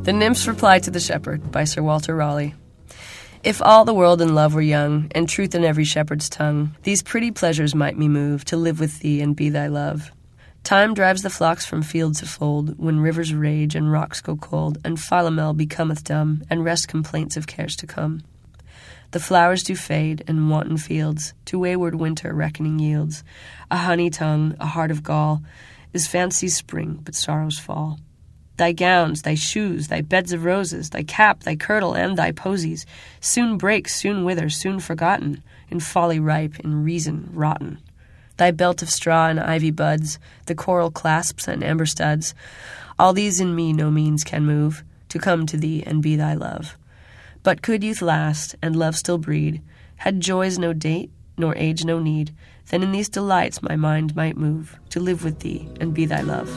The Nymph's Reply to the Shepherd by Sir Walter Raleigh. If all the world and love were young, and truth in every shepherd's tongue, these pretty pleasures might me move to live with thee and be thy love. Time drives the flocks from field to fold, when rivers rage and rocks go cold, and Philomel becometh dumb, and rest complaints of cares to come. The flowers do fade, and wanton fields to wayward winter reckoning yields. A honey tongue, a heart of gall, is fancy's spring, but sorrow's fall. Thy gowns, thy shoes, thy beds of roses, thy cap, thy kirtle, and thy posies, soon break, soon wither, soon forgotten, in folly ripe, in reason rotten. Thy belt of straw and ivy buds, the coral clasps and amber studs, all these in me no means can move, to come to thee and be thy love. But could youth last, and love still breed, had joys no date, nor age no need, then in these delights my mind might move, to live with thee and be thy love.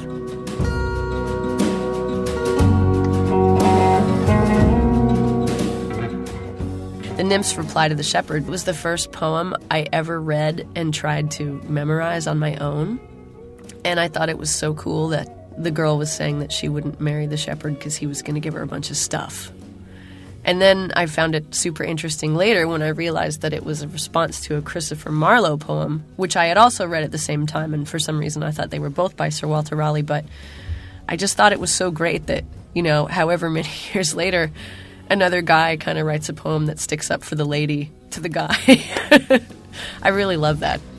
The Nymph's Reply to the Shepherd was the first poem I ever read and tried to memorize on my own. And I thought it was so cool that the girl was saying that she wouldn't marry the shepherd because he was going to give her a bunch of stuff. And then I found it super interesting later when I realized that it was a response to a Christopher Marlowe poem, which I had also read at the same time, and for some reason I thought they were both by Sir Walter Raleigh, but I just thought it was so great that, you know, however many years later, another guy kind of writes a poem that sticks up for the lady to the guy. I really love that.